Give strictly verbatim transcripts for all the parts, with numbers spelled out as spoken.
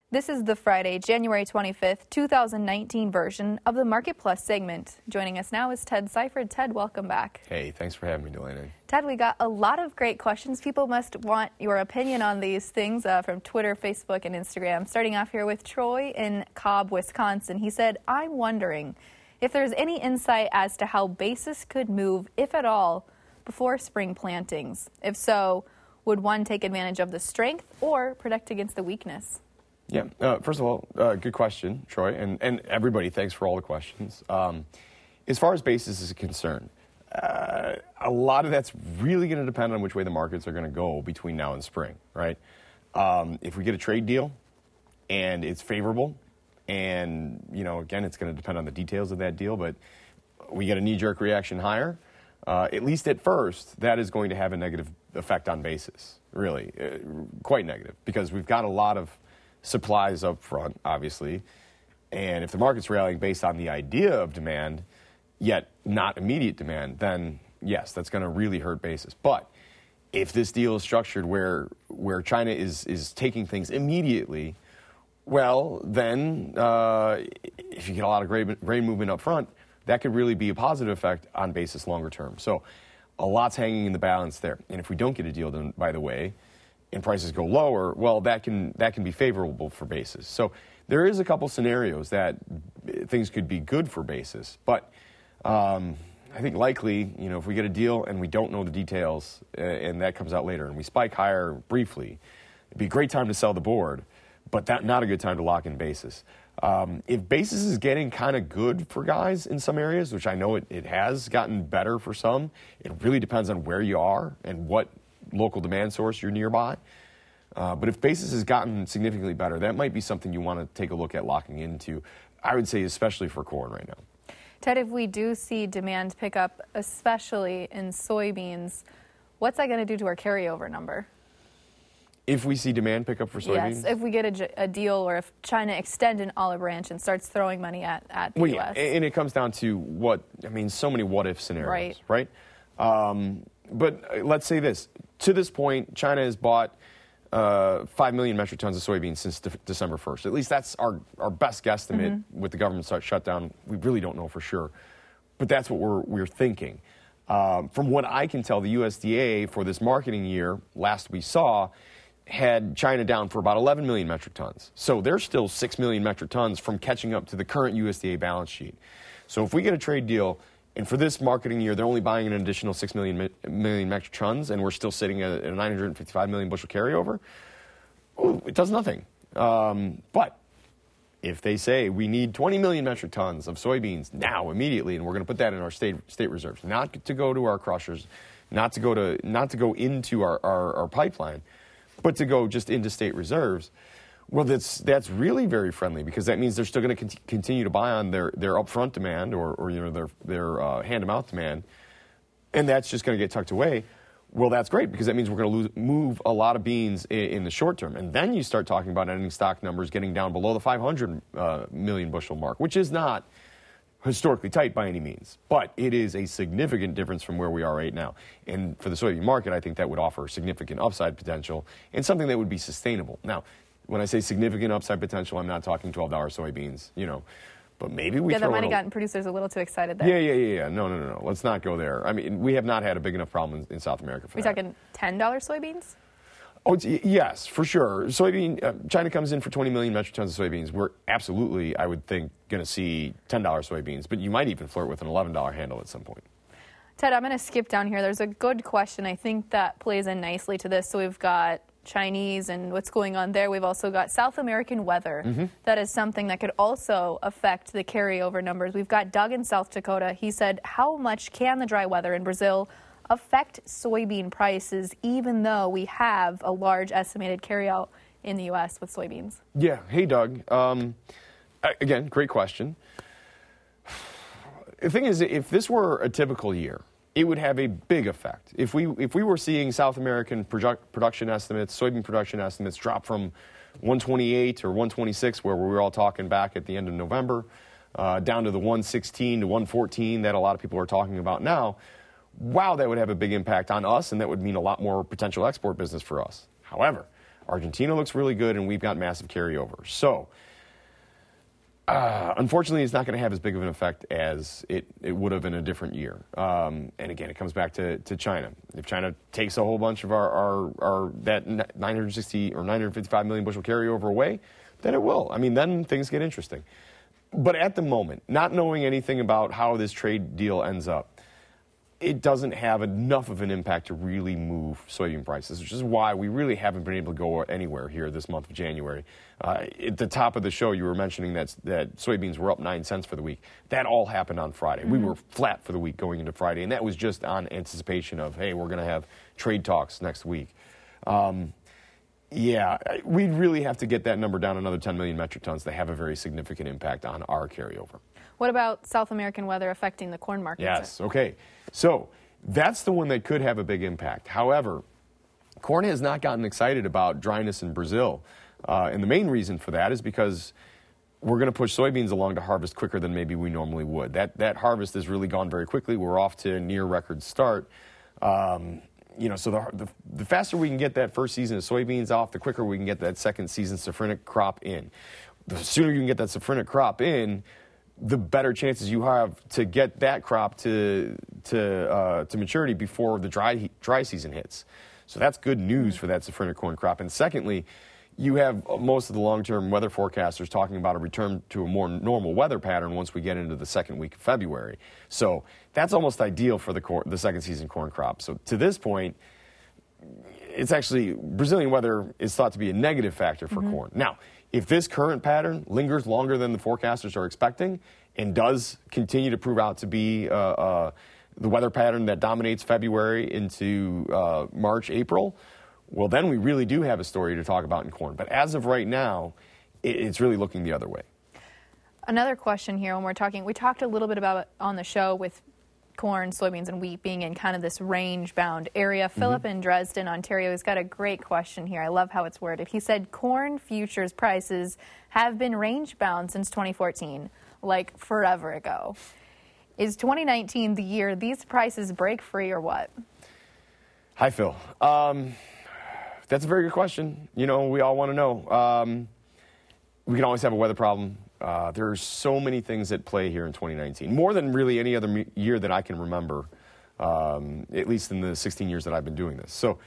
This is the Friday, January twenty-fifth, two thousand nineteen version of the Market Plus segment. Joining us now is Ted Seifert. Ted, welcome back. Hey, thanks for having me, Delaney. Ted, we got a lot of great questions. People must want your opinion on these things uh, from Twitter, Facebook, and Instagram. Starting off here with Troy in Cobb, Wisconsin. He said, I'm wondering if there's any insight as to how basis could move, if at all, before spring plantings. If so, would one take advantage of the strength or protect against the weakness? Yeah, uh, first of all, uh, good question, Troy, and, and everybody, thanks for all the questions. Um, as far as basis is concerned, uh, a lot of that's really going to depend on which way the markets are going to go between now and spring, right? Um, if we get a trade deal and it's favorable, and, you know, again, it's going to depend on the details of that deal, but we get a knee-jerk reaction higher, uh, at least at first, that is going to have a negative effect on basis, really, uh, quite negative, because we've got a lot of supplies up front, obviously, and if the market's rallying based on the idea of demand, yet not immediate demand, then yes, that's going to really hurt basis. But if this deal is structured where where China is is taking things immediately, well, then uh, if you get a lot of grain, grain movement up front, that could really be a positive effect on basis longer term. So a lot's hanging in the balance there. And if we don't get a deal done, by the way, and prices go lower, well, that can that can be favorable for basis. So there is a couple scenarios that things could be good for basis, but um, I think likely, you know, if we get a deal and we don't know the details, uh, and that comes out later, and we spike higher briefly, it'd be a great time to sell the board, but that not a good time to lock in basis. Um, if basis is getting kind of good for guys in some areas, which I know it, it has gotten better for some, it really depends on where you are and what local demand source you're nearby. Uh, but if basis has gotten significantly better, that might be something you want to take a look at locking into, I would say especially for corn right now. Ted, if we do see demand pick up, especially in soybeans, what's that going to do to our carryover number? If we see demand pick up for soybeans? Yes, if we get a, a deal or if China extends an olive branch and starts throwing money at, at the well, U S. Yeah, and it comes down to what, I mean, so many what-if scenarios, right? right? Um, but let's say this. To this point, China has bought uh, five million metric tons of soybeans since de- December first. At least that's our, our best guesstimate mm-hmm. with the government start shutdown. We really don't know for sure. But that's what we're, we're thinking. Um, from what I can tell, the U S D A for this marketing year, last we saw, had China down for about eleven million metric tons. So they're still six million metric tons from catching up to the current U S D A balance sheet. So if we get a trade deal, and for this marketing year, they're only buying an additional six million, million metric tons, and we're still sitting at a nine hundred fifty-five million bushel carryover, well, it does nothing. Um, but if they say we need twenty million metric tons of soybeans now, immediately, and we're going to put that in our state state reserves, not to go to our crushers, not to go to not to go into our, our, our pipeline, but to go just into state reserves, well, that's that's really very friendly, because that means they're still going to con- continue to buy on their, their upfront demand or, or you know their their uh, hand-to-mouth demand, and that's just going to get tucked away. Well, that's great, because that means we're going to move a lot of beans in, in the short term, and then you start talking about ending stock numbers getting down below the five hundred uh, million bushel mark, which is not historically tight by any means, but it is a significant difference from where we are right now. And for the soybean market, I think that would offer significant upside potential and something that would be sustainable. Now, when I say significant upside potential, I'm not talking twelve dollar soybeans, you know, but maybe we yeah, throw that might have a, gotten producers a little too excited there. Yeah, yeah, yeah, yeah. No, no, no, no. Let's not go there. I mean, we have not had a big enough problem in, in South America for Are we that. talking ten dollar soybeans? Oh, it's, yes, for sure. Soybean, uh, China comes in for twenty million metric tons of soybeans. We're absolutely, I would think, going to see ten dollar soybeans, but you might even flirt with an eleven dollar handle at some point. Ted, I'm going to skip down here. There's a good question. I think that plays in nicely to this. So we've got Chinese and what's going on there. We've also got South American weather. Mm-hmm. That is something that could also affect the carryover numbers. We've got Doug in South Dakota. He said, how much can the dry weather in Brazil affect soybean prices, even though we have a large estimated carryout in the U S with soybeans? Yeah. Hey, Doug. Um, again, great question. The thing is, if this were a typical year, it would have a big effect. If we if we were seeing South American product, production estimates, soybean production estimates drop from one twenty-eight or one twenty-six, where we were all talking back at the end of November, uh, down to the one sixteen to one fourteen that a lot of people are talking about now, wow, that would have a big impact on us, and that would mean a lot more potential export business for us. However, Argentina looks really good, and we've got massive carryover. So, uh, unfortunately, it's not going to have as big of an effect as it, it would have in a different year. Um, and again, it comes back to, to China. If China takes a whole bunch of our, our, our that nine hundred sixty or nine hundred fifty-five million bushel carryover away, then it will. I mean, then things get interesting. But at the moment, not knowing anything about how this trade deal ends up, it doesn't have enough of an impact to really move soybean prices, which is why we really haven't been able to go anywhere here this month of January. Uh, at the top of the show, you were mentioning that, that soybeans were up nine cents for the week. That all happened on Friday. Mm-hmm. We were flat for the week going into Friday, and that was just on anticipation of, hey, we're going to have trade talks next week. Um, yeah, we'd really have to get that number down another ten million metric tons to have a very significant impact on our carryover. What about South American weather affecting the corn market? Yes, okay. So that's the one that could have a big impact. However, corn has not gotten excited about dryness in Brazil. Uh, and the main reason for that is because we're going to push soybeans along to harvest quicker than maybe we normally would. That, that harvest has really gone very quickly. We're off to a near record start. Um, you know, so the, the, the faster we can get that first season of soybeans off, the quicker we can get that second season safrinate crop in. The sooner you can get that safrinate crop in, the better chances you have to get that crop to to uh, to maturity before the dry dry season hits. So that's good news for that safrinate corn crop. And secondly, you have most of the long-term weather forecasters talking about a return to a more normal weather pattern once we get into the second week of February. So that's almost ideal for the corn, the second season corn crop. So to this point, it's actually Brazilian weather is thought to be a negative factor for mm-hmm. corn. Now, if this current pattern lingers longer than the forecasters are expecting and does continue to prove out to be uh, uh, the weather pattern that dominates February into uh, March, April, well, then we really do have a story to talk about in corn. But as of right now, it, it's really looking the other way. Another question here when we're talking, we talked a little bit about it on the show with corn, soybeans, and wheat being in kind of this range-bound area. Mm-hmm. Philip in Dresden, Ontario, has got a great question here. I love how it's worded. He said, corn futures prices have been range-bound since twenty fourteen, like forever ago. Is twenty nineteen the year these prices break free or what? Hi, Phil. Um, that's a very good question. You know, we all want to know. Um, we can always have a weather problem. Uh, there are so many things at play here in twenty nineteen, more than really any other me- year that I can remember, um, at least in the sixteen years that I've been doing this. So,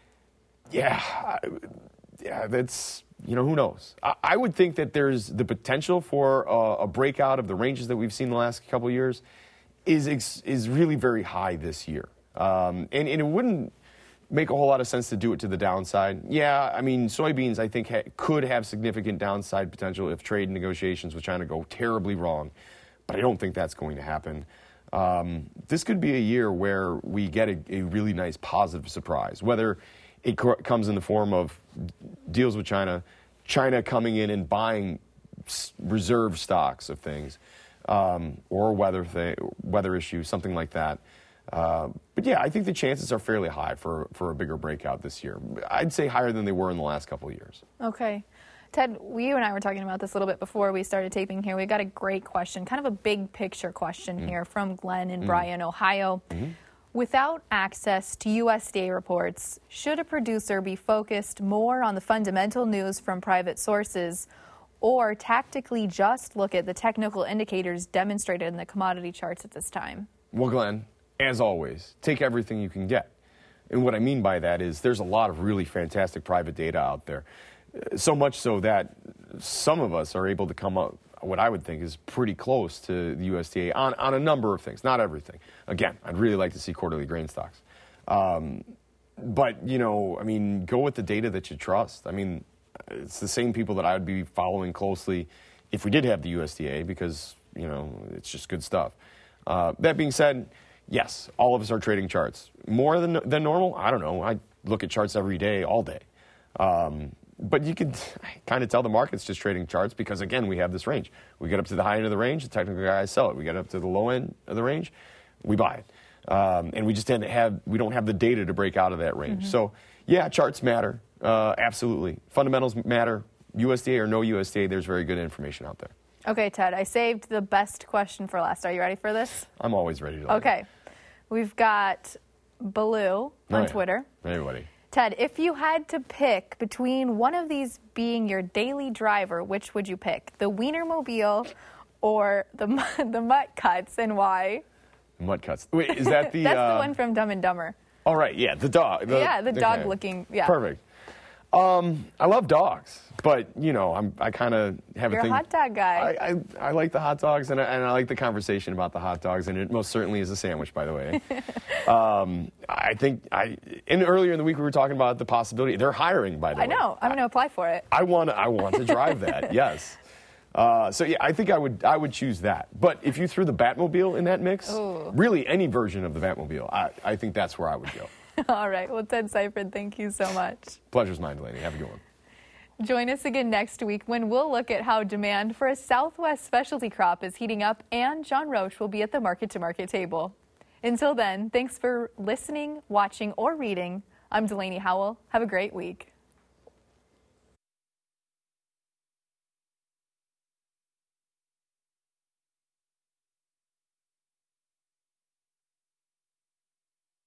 yeah, I, yeah, that's, you know, who knows? I, I would think that there's the potential for a, a breakout of the ranges that we've seen the last couple of years is ex- is really very high this year. Um, and, and it wouldn't make a whole lot of sense to do it to the downside. Yeah, I mean, soybeans, I think, ha- could have significant downside potential if trade negotiations with China go terribly wrong, but I don't think that's going to happen. Um, this could be a year where we get a, a really nice positive surprise, whether it co- comes in the form of deals with China, China coming in and buying s- reserve stocks of things, um, or weather, th- weather issues, something like that. Uh, but yeah, I think the chances are fairly high for, for a bigger breakout this year. I'd say higher than they were in the last couple of years. Okay. Ted, you and I were talking about this a little bit before we started taping here. We got a great question, kind of a big picture question mm. here from Glenn in mm. Bryan, Ohio. Mm-hmm. Without access to U S D A reports, should a producer be focused more on the fundamental news from private sources or tactically just look at the technical indicators demonstrated in the commodity charts at this time? Well, Glenn, as always, take everything you can get. And what I mean by that is there's a lot of really fantastic private data out there. So much so that some of us are able to come up, what I would think is pretty close to the U S D A on, on a number of things, not everything. Again, I'd really like to see quarterly grain stocks. Um, but, you know, I mean, go with the data that you trust. I mean, it's the same people that I would be following closely if we did have the U S D A because, you know, it's just good stuff. Uh, that being said, yes, all of us are trading charts. More than than normal? I don't know. I look at charts every day, all day. Um, but you can kind of tell the market's just trading charts because, again, we have this range. We get up to the high end of the range, the technical guys sell it. We get up to the low end of the range, we buy it. Um, and we just tend to have, we don't have the data to break out of that range. Mm-hmm. So, yeah, charts matter. Uh, absolutely. Fundamentals matter. U S D A or no U S D A, there's very good information out there. Okay, Ted, I saved the best question for last. Are you ready for this? I'm always ready to. Okay. We've got Baloo on oh, yeah. Twitter. Everybody. Ted, if you had to pick between one of these being your daily driver, which would you pick? The Wienermobile or the the Mutt Cuts, and why? Mutt Cuts. Wait, is that the? That's uh, the one from Dumb and Dumber. All right, yeah, the dog. The, yeah, the okay. dog-looking. Yeah. Perfect. Um, I love dogs, but you know, I'm I kind of have You're a thing. a hot dog guy. I, I, I like the hot dogs, and I, and I like the conversation about the hot dogs, and it most certainly is a sandwich, by the way. um, I think I in earlier in the week we were talking about the possibility they're hiring, by the I way. know. I'm going to apply for it. I want I want to drive that. Yes. Uh, so yeah, I think I would I would choose that. But if you threw the Batmobile in that mix, Ooh. really any version of the Batmobile, I, I think that's where I would go. All right. Well, Ted Seifert, thank you so much. Pleasure's mine, Delaney. Have a good one. Join us again next week when we'll look at how demand for a Southwest specialty crop is heating up, and John Roche will be at the Market to Market table. Until then, thanks for listening, watching, or reading. I'm Delaney Howell. Have a great week.